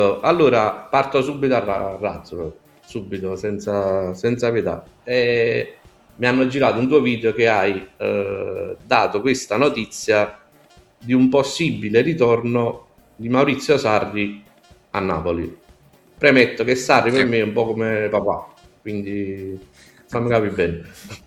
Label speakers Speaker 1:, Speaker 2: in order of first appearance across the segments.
Speaker 1: Allora, parto subito a razzo, subito, senza pietà. Mi hanno girato un tuo video che hai dato questa notizia di un possibile ritorno di Maurizio Sarri a Napoli. Premetto che Sarri per
Speaker 2: Sì.
Speaker 1: me è un po' come papà, quindi fammi capire bene.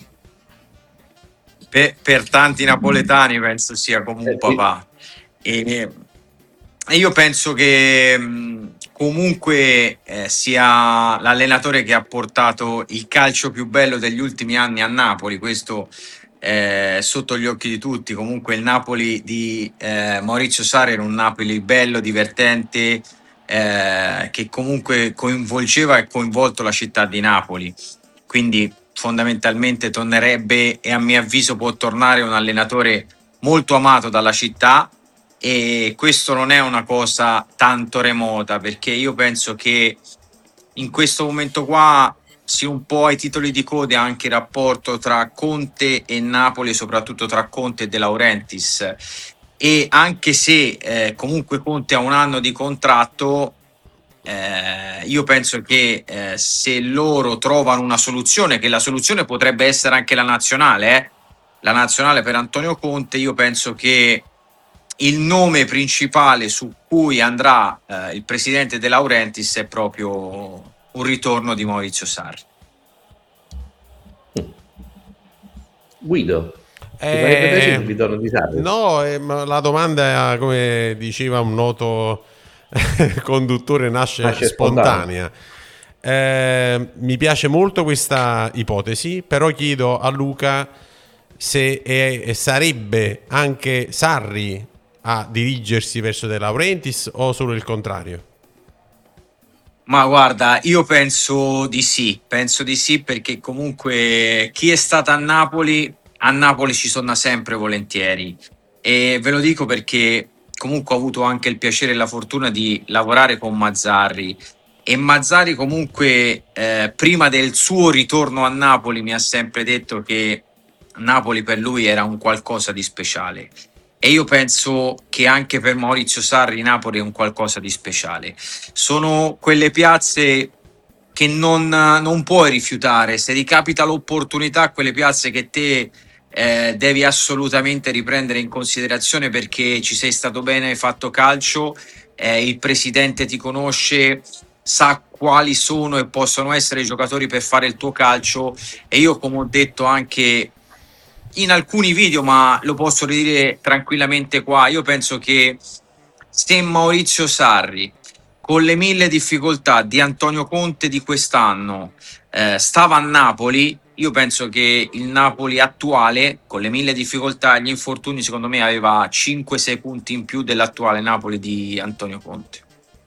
Speaker 2: Per tanti napoletani penso sia come un
Speaker 1: Sì.
Speaker 2: papà. E io penso che comunque sia l'allenatore che ha portato il calcio più bello degli ultimi anni a Napoli, questo sotto gli occhi di tutti. Comunque il Napoli di Maurizio Sarri era un Napoli bello, divertente, che comunque coinvolgeva e coinvolto la città di Napoli. Quindi fondamentalmente tornerebbe, e a mio avviso può tornare, un allenatore molto amato dalla città, e questo non è una cosa tanto remota, perché io penso che in questo momento qua sia un po' ai titoli di coda anche il rapporto tra Conte e Napoli, soprattutto tra Conte e De Laurentiis. E anche se comunque Conte ha un anno di contratto, io penso che se loro trovano una soluzione, che la soluzione potrebbe essere anche la nazionale per Antonio Conte, io penso che il nome principale su cui andrà il presidente De Laurentiis è proprio un ritorno di Maurizio Sarri.
Speaker 1: Guido, ti farebbe piacere
Speaker 2: Eh,
Speaker 1: il ritorno di Sarri?
Speaker 3: no, ma la domanda, come diceva un noto conduttore, nasce
Speaker 1: Nasce spontaneo.
Speaker 3: spontanea. Mi piace molto questa ipotesi, però chiedo a Luca se sarebbe anche Sarri a dirigersi verso De Laurentiis o solo il contrario.
Speaker 2: Ma guarda, io penso di sì perché comunque chi è stato a Napoli ci torna sempre volentieri, e ve lo dico perché comunque ho avuto anche il piacere e la fortuna di lavorare con Mazzarri, e Mazzarri comunque prima del suo ritorno a Napoli mi ha sempre detto che Napoli per lui era un qualcosa di speciale, e io penso che anche per Maurizio Sarri Napoli è un qualcosa di speciale. Sono quelle piazze che non puoi rifiutare. Se ricapita l'opportunità, quelle piazze che te devi assolutamente riprendere in considerazione, perché ci sei stato bene, hai fatto calcio, il presidente ti conosce, sa quali sono e possono essere i giocatori per fare il tuo calcio. E io, come ho detto anche in alcuni video, ma lo posso ridire tranquillamente qua, io penso che se Maurizio Sarri, con le mille difficoltà di Antonio Conte di quest'anno, stava a Napoli, io penso che il Napoli attuale, con le mille difficoltà e gli infortuni, secondo me aveva 5-6 punti in più dell'attuale Napoli di Antonio Conte.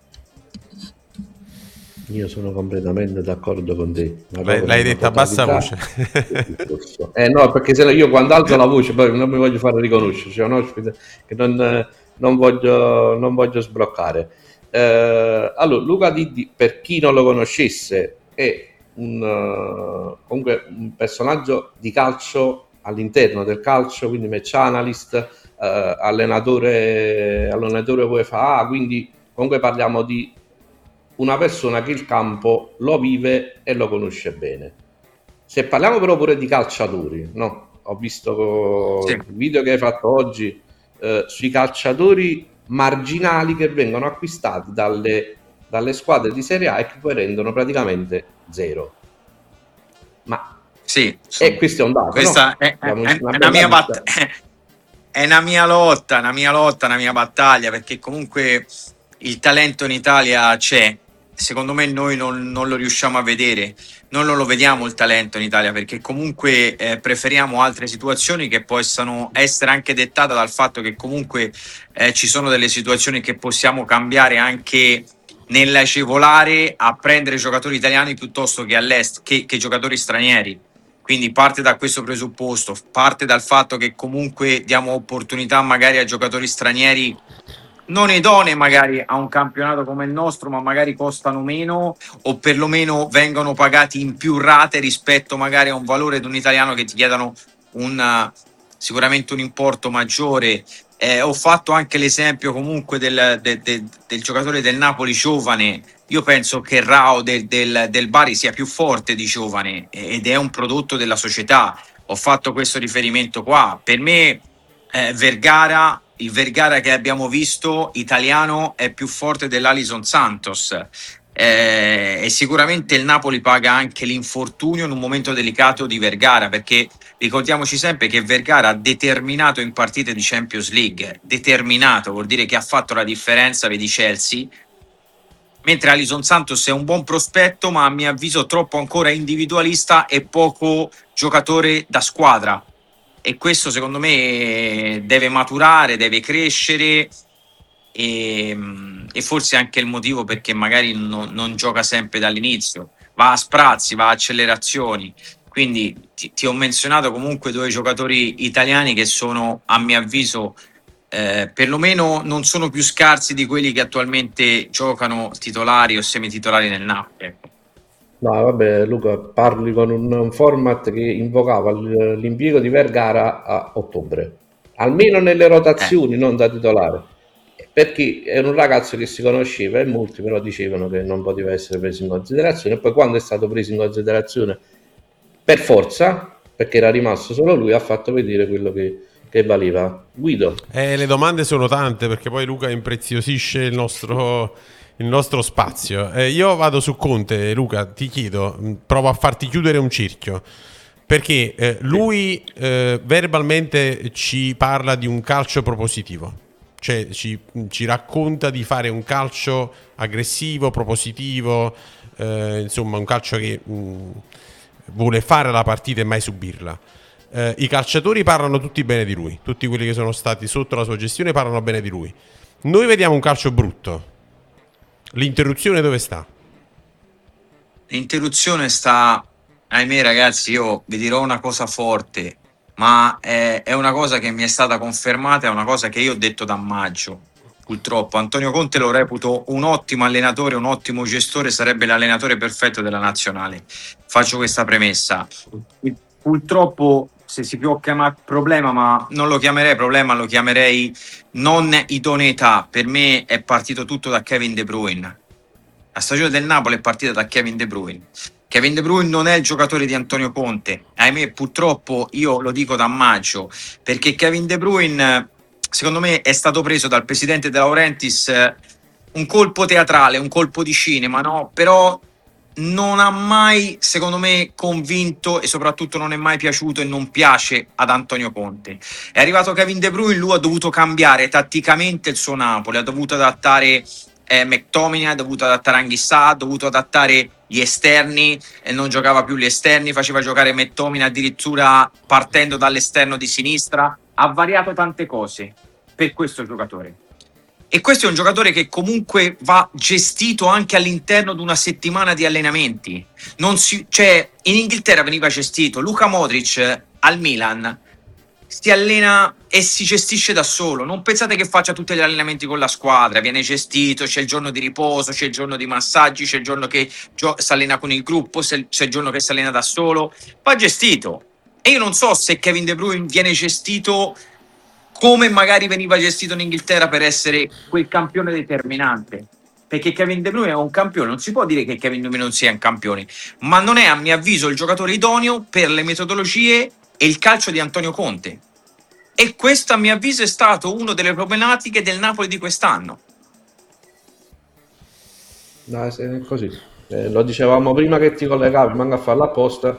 Speaker 1: Io sono completamente d'accordo con te, ma proprio
Speaker 3: L'hai
Speaker 1: nella
Speaker 3: detta a bassa
Speaker 1: totalità
Speaker 3: voce.
Speaker 1: del discorso. No, perché se no io quando alzo la voce poi non mi voglio fare riconoscere, c'è un ospite che non voglio sbloccare. Allora, Luca Diddi, per chi non lo conoscesse, è comunque un personaggio di calcio all'interno del calcio, quindi match analyst, allenatore UEFA, quindi comunque parliamo di una persona che il campo lo vive e lo conosce bene. Se parliamo però pure di calciatori, no? Ho visto
Speaker 2: Sì.
Speaker 1: il video che hai fatto oggi sui calciatori marginali che vengono acquistati dalle squadre di Serie A e che poi rendono praticamente zero. Ma
Speaker 2: Sì,
Speaker 1: questo è un dato,
Speaker 2: questa
Speaker 1: no?
Speaker 2: è,
Speaker 1: Abbiamo
Speaker 2: è
Speaker 1: una
Speaker 2: una
Speaker 1: bella
Speaker 2: mia
Speaker 1: lista.
Speaker 2: è una mia battaglia, perché comunque il talento in Italia c'è. Secondo me noi non lo riusciamo a vedere, noi non lo vediamo il talento in Italia, perché comunque preferiamo altre situazioni che possano essere anche dettate dal fatto che comunque ci sono delle situazioni che possiamo cambiare anche nell'agevolare a prendere giocatori italiani piuttosto che all'est, che giocatori stranieri. Quindi parte da questo presupposto, parte dal fatto che comunque diamo opportunità magari a giocatori stranieri non idonei magari a un campionato come il nostro, ma magari costano meno, o perlomeno vengono pagati in più rate rispetto magari a un valore di un italiano che ti chiedano sicuramente un importo maggiore. Ho fatto anche l'esempio comunque del giocatore del Napoli giovane. Io penso che Rao del Bari sia più forte di giovane ed è un prodotto della società. Ho fatto questo riferimento qua. Per me Vergara, il Vergara che abbiamo visto italiano è più forte dell'Alison Santos. E sicuramente il Napoli paga anche l'infortunio in un momento delicato di Vergara, perché ricordiamoci sempre che Vergara ha determinato in partite di Champions League. Determinato vuol dire che ha fatto la differenza, vedi Chelsea, mentre Alison Santos è un buon prospetto, ma a mio avviso troppo ancora individualista e poco giocatore da squadra. E questo secondo me deve maturare, deve crescere, e forse anche il motivo perché magari non gioca sempre dall'inizio, va a sprazzi, va a accelerazioni. Quindi ti ho menzionato comunque due giocatori italiani che sono, a mio avviso, perlomeno non sono più scarsi di quelli che attualmente giocano titolari o semititolari nel Napoli. Ecco.
Speaker 1: No, vabbè, Luca, parli con un format che invocava l'impiego di Vergara a ottobre, almeno nelle rotazioni, non da titolare, perché è un ragazzo che si conosceva e molti però dicevano che non poteva essere preso in considerazione. E poi quando è stato preso in considerazione per forza, perché era rimasto solo lui, ha fatto vedere quello che valeva. Guido.
Speaker 3: Le domande sono tante perché poi Luca impreziosisce il nostro spazio. Io vado su Conte, Luca, ti chiedo, provo a farti chiudere un cerchio. Perché lui verbalmente ci parla di un calcio propositivo, cioè ci racconta di fare un calcio aggressivo, propositivo, insomma un calcio che vuole fare la partita e mai subirla. I calciatori parlano tutti bene di lui, tutti quelli che sono stati sotto la sua gestione parlano bene di lui. Noi vediamo un calcio brutto. L'interruzione dove sta?
Speaker 2: L'interruzione sta, ahimè ragazzi, io vi dirò una cosa forte, ma è una cosa che mi è stata confermata, è una cosa che io ho detto da maggio. Purtroppo Antonio Conte lo reputo un ottimo allenatore, un ottimo gestore, sarebbe l'allenatore perfetto della nazionale. Faccio questa premessa. Purtroppo, se si può chiamare problema, ma non lo chiamerei problema, lo chiamerei non idoneità. Per me è partito tutto da Kevin De Bruyne. La stagione del Napoli è partita da Kevin De Bruyne. Kevin De Bruyne non è il giocatore di Antonio Conte. Ahimè, purtroppo, io lo dico da maggio, perché Kevin De Bruyne, secondo me, è stato preso dal presidente De Laurentiis un colpo teatrale, un colpo di cinema, no? Però non ha mai, secondo me, convinto e soprattutto non è mai piaciuto e non piace ad Antonio Conte. È arrivato Kevin De Bruyne, lui ha dovuto cambiare tatticamente il suo Napoli, ha dovuto adattare McTominay, ha dovuto adattare Anghissà, ha dovuto adattare gli esterni e non giocava più gli esterni, faceva giocare McTominay addirittura partendo dall'esterno di sinistra, ha variato tante cose per questo giocatore. E questo è un giocatore che comunque va gestito anche all'interno di una settimana di allenamenti. Cioè, in Inghilterra veniva gestito. Luka Modric al Milan si allena e si gestisce da solo. Non pensate che faccia tutti gli allenamenti con la squadra. Viene gestito, c'è il giorno di riposo, c'è il giorno di massaggi, c'è il giorno che si allena con il gruppo, c'è il giorno che si allena da solo. Va gestito. E io non so se Kevin De Bruyne viene gestito come magari veniva gestito in Inghilterra per essere quel campione determinante, perché Kevin De Bruyne è un campione, non si può dire che Kevin De Bruyne non sia un campione, ma non è a mio avviso il giocatore idoneo per le metodologie e il calcio di Antonio Conte, e questo a mio avviso è stato una delle problematiche del Napoli di quest'anno.
Speaker 1: No, è così. Lo dicevamo prima che ti collegavi, manca a farlo apposta.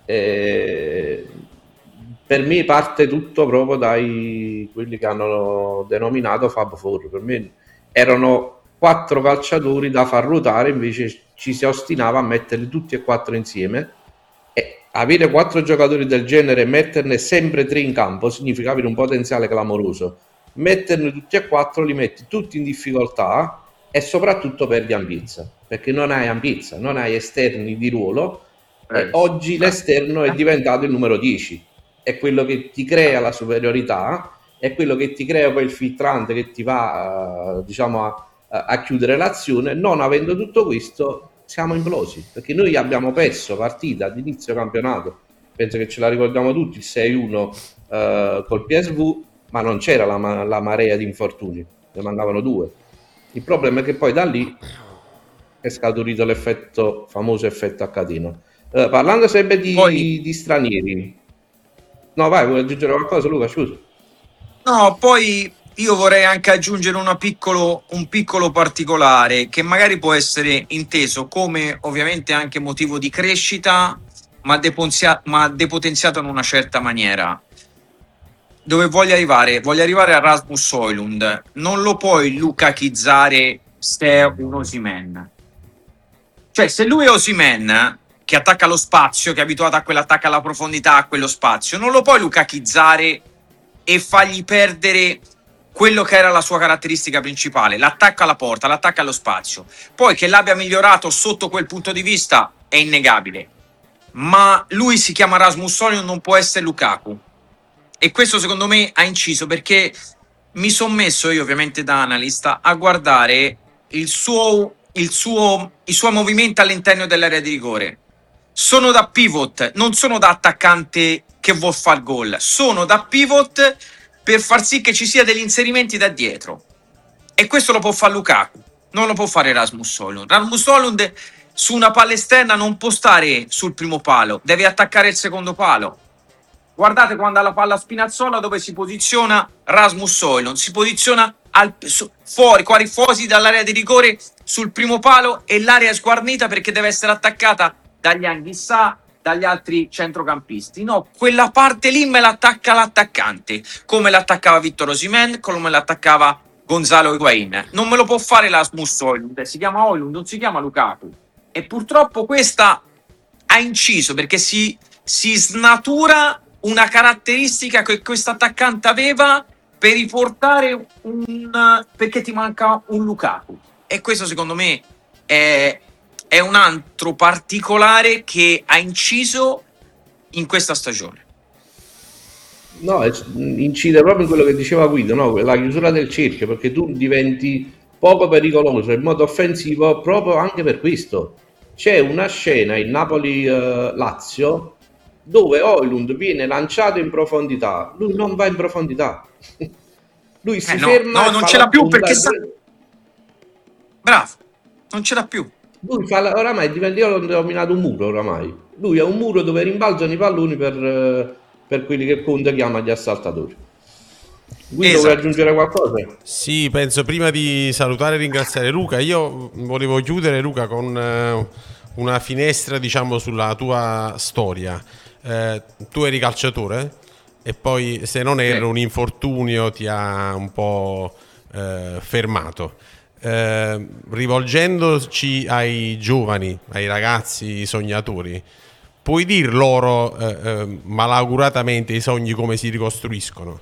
Speaker 1: Per me parte tutto proprio dai quelli che hanno denominato Fab Four. Per me erano 4 calciatori da far ruotare, invece ci si ostinava a metterli tutti e 4 insieme, e avere 4 giocatori del genere e metterne sempre 3 in campo significa avere un potenziale clamoroso. Metterne tutti e 4 li metti tutti in difficoltà e soprattutto perdi ambizia, perché non hai ambizia, non hai esterni di ruolo, e oggi l'esterno è diventato il numero 10. È quello che ti crea la superiorità, è quello che ti crea poi il filtrante che ti va diciamo a chiudere l'azione. Non avendo tutto questo siamo implosi, perché noi abbiamo perso partita ad inizio campionato, penso che ce la ricordiamo tutti, il 6-1 col PSV, ma non c'era la marea di infortuni, ne mancavano 2. Il problema è che poi da lì è scaturito l'effetto, famoso effetto a catena. Parlando sempre
Speaker 2: Poi,
Speaker 1: di stranieri, no vai, vuoi aggiungere qualcosa Luca, scusa?
Speaker 2: no, poi io vorrei anche aggiungere un piccolo particolare che magari può essere inteso come ovviamente anche motivo di crescita, ma depotenziato in una certa maniera. Dove voglio arrivare? Voglio arrivare a Rasmus Højlund. Non lo puoi lukachizzare se è un Osimhen. Cioè, se lui è Osimhen, che attacca lo spazio, che è abituato a quell'attacco alla profondità, a quello spazio, non lo puoi lukachizzare e fargli perdere quello che era la sua caratteristica principale, l'attacco alla porta, l'attacco allo spazio. Poi che l'abbia migliorato sotto quel punto di vista è innegabile. Ma lui si chiama Rasmus Højlund, non può essere Lukaku. E questo secondo me ha inciso perché mi sono messo io ovviamente da analista a guardare i suoi movimenti all'interno dell'area di rigore. Sono da pivot, non sono da attaccante che vuol far gol, sono da pivot per far sì che ci sia degli inserimenti da dietro. E questo lo può fare Lukaku, non lo può fare Rasmus Højlund. Rasmus Højlund su una palla esterna non può stare sul primo palo, deve attaccare il secondo palo. Guardate quando ha la palla a Spinazzola dove si posiziona Rasmus Højlund, si posiziona fuori dall'area di rigore sul primo palo e l'area è sguarnita perché deve essere attaccata dagli Anghissà, dagli altri centrocampisti. No, quella parte lì me l'attacca l'attaccante, come l'attaccava Victor Osimhen, come l'attaccava Gonzalo Higuain. Non me lo può fare Rasmus Højlund, si chiama Højlund, non si chiama Lukaku. E purtroppo questa ha inciso perché si snatura una caratteristica che questo attaccante aveva per riportare perché ti manca un Lukaku. E questo secondo me è un altro particolare che ha inciso in questa stagione.
Speaker 1: No, incide proprio in quello che diceva Guido, no? La chiusura del cerchio, perché tu diventi poco pericoloso in modo offensivo proprio anche per questo. C'è una scena in Napoli-Lazio dove Højlund viene lanciato in profondità, lui non va in profondità, lui si ferma.
Speaker 2: No, non ce l'ha più perché bravo, non ce l'ha più.
Speaker 1: Lui fa oramai io l'ho denominato un muro oramai. Lui è un muro dove rimbalzano i palloni per quelli che Conte chiama gli assaltatori. Guido, vuoi aggiungere qualcosa?
Speaker 3: Sì, penso prima di salutare e ringraziare Luca, io volevo chiudere Luca con una finestra diciamo sulla tua storia. Tu eri calciatore e poi se non erro un infortunio ti ha un po' fermato. Rivolgendoci ai giovani, ai ragazzi sognatori, puoi dir loro malauguratamente i sogni come si ricostruiscono?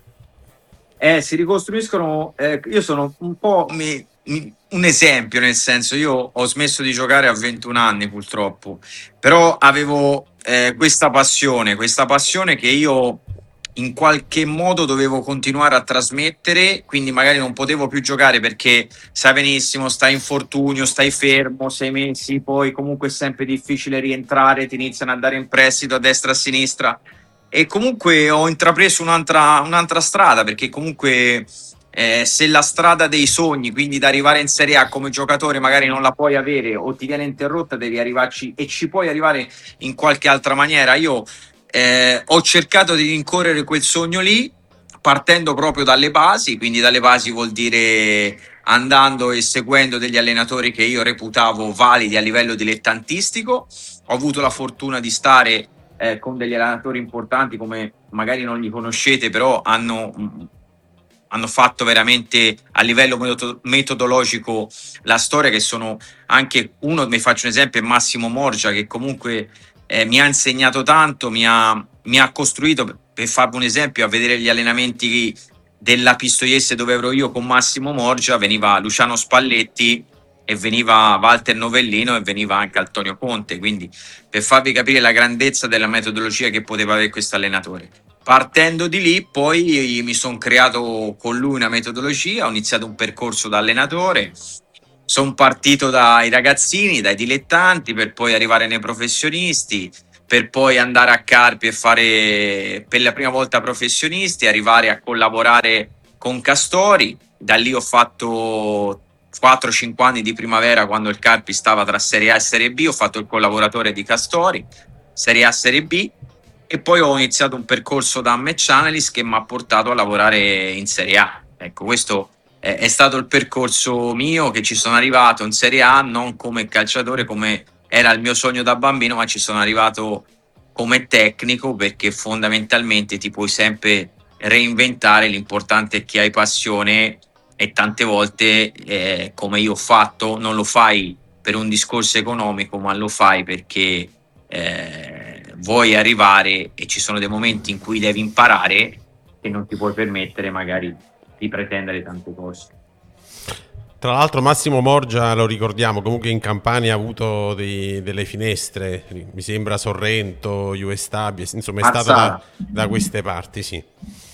Speaker 2: Si ricostruiscono. Io sono un po' un esempio, nel senso, io ho smesso di giocare a 21 anni purtroppo, però avevo questa passione che io in qualche modo dovevo continuare a trasmettere, quindi magari non potevo più giocare perché sai benissimo, stai infortunio, stai fermo 6 mesi, poi comunque è sempre difficile rientrare, ti iniziano a dare in prestito a destra e a sinistra. E comunque ho intrapreso un'altra strada perché comunque se la strada dei sogni, quindi da arrivare in Serie A come giocatore magari non la puoi avere o ti viene interrotta, devi arrivarci e ci puoi arrivare in qualche altra maniera. Io ho cercato di rincorrere quel sogno lì partendo proprio dalle basi, quindi dalle basi vuol dire andando e seguendo degli allenatori che io reputavo validi a livello dilettantistico. Ho avuto la fortuna di stare con degli allenatori importanti come magari non li conoscete, però hanno fatto veramente a livello metodologico la storia, che sono anche uno, mi faccio un esempio, è Massimo Morgia, che comunque mi ha insegnato tanto, mi ha costruito, per farvi un esempio, a vedere gli allenamenti della Pistoiese dove ero io con Massimo Morgia, veniva Luciano Spalletti e veniva Walter Novellino e veniva anche Antonio Conte, quindi per farvi capire la grandezza della metodologia che poteva avere questo allenatore. Partendo di lì poi mi sono creato con lui una metodologia, ho iniziato un percorso da allenatore, sono partito dai ragazzini, dai dilettanti per poi arrivare nei professionisti, per poi andare a Carpi e fare per la prima volta professionisti, arrivare a collaborare con Castori. Da lì ho fatto 4-5 anni di primavera, quando il Carpi stava tra Serie A e Serie B, ho fatto il collaboratore di Castori, Serie A, Serie B, e poi ho iniziato un percorso da match analyst che mi ha portato a lavorare in Serie A. Ecco, questo è stato il percorso mio, che ci sono arrivato in Serie A non come calciatore, come era il mio sogno da bambino, ma ci sono arrivato come tecnico, perché fondamentalmente ti puoi sempre reinventare, l'importante è che hai passione, e tante volte, come io ho fatto, non lo fai per un discorso economico, ma lo fai perché vuoi arrivare, e ci sono dei momenti in cui devi imparare e non ti puoi permettere magari di pretendere tante cose.
Speaker 3: Tra l'altro Massimo Morgia, lo ricordiamo, comunque in Campania ha avuto delle finestre, mi sembra Sorrento, US Stabia, insomma è stato da queste parti, sì.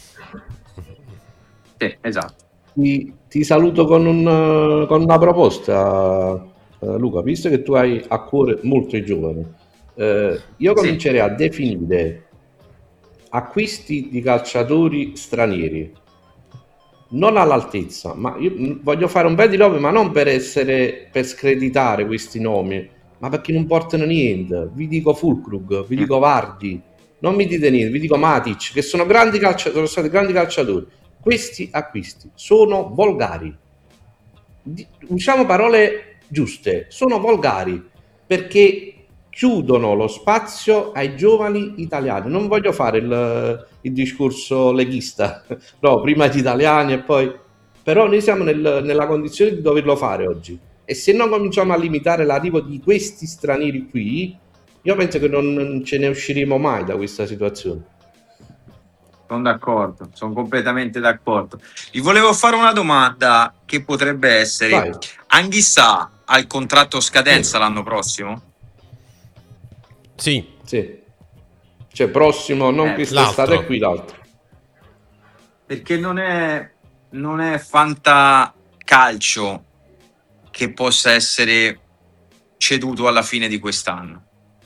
Speaker 2: Sì, esatto.
Speaker 1: Ti saluto con una proposta, Luca, visto che tu hai a cuore molto i giovani. Io comincerei a definire acquisti di calciatori stranieri non all'altezza, ma io voglio fare un bel di nome, ma non per screditare questi nomi, ma perché non portano niente. Vi dico Fulkrug, vi dico Vardi, non mi dite niente, vi dico Matic, che sono grandi calciatori, sono stati grandi calciatori. Questi acquisti sono volgari, usiamo parole giuste, sono volgari, perché chiudono lo spazio ai giovani italiani. Non voglio fare il discorso leghista, no, prima gli italiani e poi... Però noi siamo nella condizione di doverlo fare oggi. E se non cominciamo a limitare l'arrivo di questi stranieri qui, io penso che non ce ne usciremo mai da questa situazione.
Speaker 2: Sono d'accordo, sono completamente d'accordo. Vi volevo fare una domanda che potrebbe essere:
Speaker 1: Vai.
Speaker 2: Anghissà ha il contratto scadenza l'anno prossimo?
Speaker 3: Sì.
Speaker 1: Cioè prossimo, non quest'estate e qui l'altro.
Speaker 2: Perché non è fantacalcio che possa essere ceduto alla fine di quest'anno,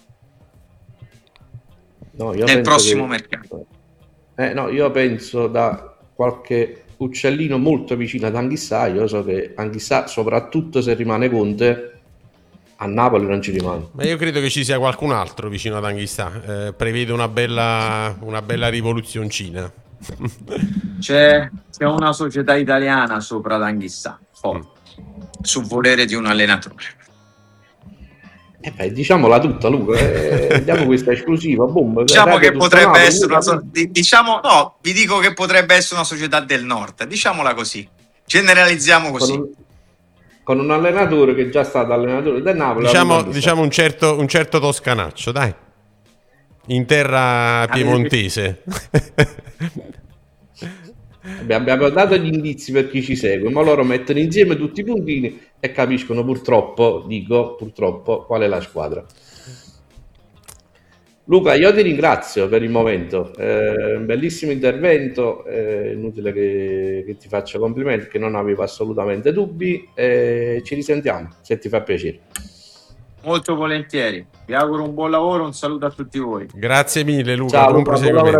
Speaker 2: nel prossimo mercato.
Speaker 1: No, io penso da qualche uccellino molto vicino ad Anghissà. Io so che Anghissà, soprattutto se rimane Conte, a Napoli non ci rimane.
Speaker 3: Ma io credo che ci sia qualcun altro vicino ad Anghissà. Prevede una bella rivoluzioncina.
Speaker 2: C'è una società italiana sopra ad Anghissà, su volere di un allenatore.
Speaker 1: Diciamola tutta, Luca. Diamo questa esclusiva. Boom,
Speaker 2: diciamo che potrebbe essere vi dico che potrebbe essere una società del nord, diciamola così, generalizziamo così,
Speaker 1: con un allenatore che è già stato allenatore del Napoli,
Speaker 3: diciamo un certo toscanaccio, dai, in terra piemontese.
Speaker 1: Abbiamo dato gli indizi per chi ci segue, ma loro mettono insieme tutti i puntini e capiscono purtroppo qual è la squadra. Luca, io ti ringrazio per il momento, un bellissimo intervento, inutile che ti faccia complimenti, che non avevo assolutamente dubbi, ci risentiamo se ti fa piacere.
Speaker 2: Molto volentieri, vi auguro un buon lavoro, un saluto a tutti voi.
Speaker 3: Grazie mille Luca,
Speaker 1: ciao,
Speaker 3: buon proseguimento.